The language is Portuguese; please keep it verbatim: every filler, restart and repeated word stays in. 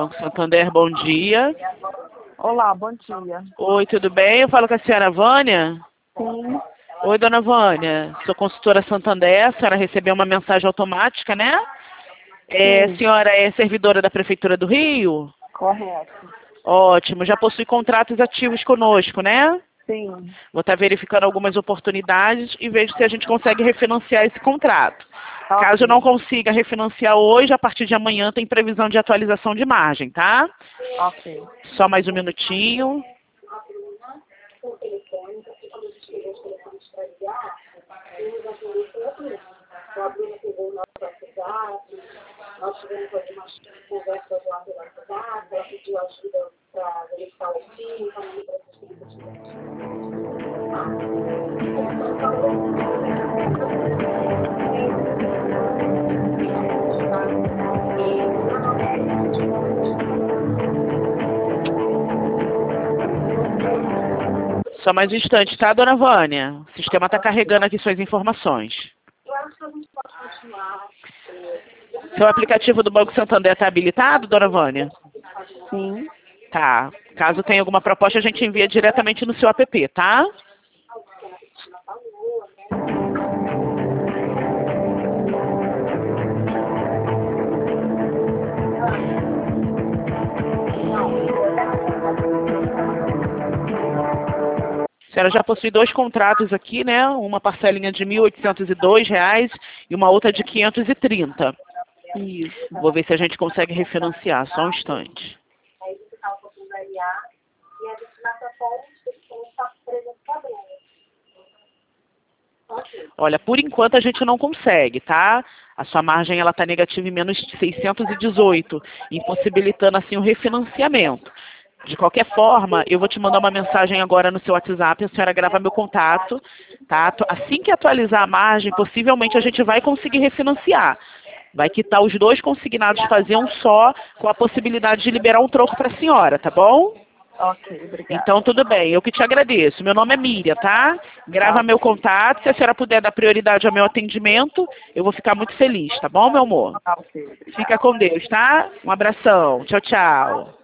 Banco Santander, bom dia. Olá, bom dia. Oi, tudo bem? Eu falo com a senhora Vânia? Sim, Oi, dona Vânia. Sou consultora Santander, a senhora recebeu uma mensagem automática, né? É, a sim, senhora é servidora da Prefeitura do Rio? correto. Ótimo, já possui contratos ativos conosco, né? Sim, Vou estar verificando algumas oportunidades e vejo se a gente consegue refinanciar esse contrato. Caso eu ok, não consiga refinanciar hoje, a partir de amanhã tem previsão de atualização de margem, tá? ok. Só mais um minutinho. Só mais um instante, tá, dona Vânia? O sistema está carregando aqui suas informações. Seu aplicativo do Banco Santander está habilitado, dona Vânia? Sim, Tá. Caso tenha alguma proposta, a gente envia diretamente no seu app, tá? A senhora já possui dois contratos aqui, né? Uma parcelinha de mil oitocentos e dois reais e uma outra de quinhentos e trinta. isso. Vou ver se a gente consegue refinanciar, só um instante. Olha, por enquanto a gente não consegue, tá? A sua margem ela está negativa em menos de seiscentos e dezoito, impossibilitando assim o refinanciamento. De qualquer forma, eu vou te mandar uma mensagem agora no seu WhatsApp, a senhora grava meu contato, tá? Assim que atualizar a margem, possivelmente a gente vai conseguir refinanciar. Vai quitar os dois consignados, fazer um só, com a possibilidade de liberar um troco para a senhora, tá bom? Ok, obrigada. Então, tudo bem. Eu que te agradeço. Meu nome é Miriam, tá? Grava Tá, meu contato. Se a senhora puder dar prioridade ao meu atendimento, eu vou ficar muito feliz, tá bom, meu amor? tá ok, obrigada. Fica com Deus, tá? Um abração. Tchau, tchau.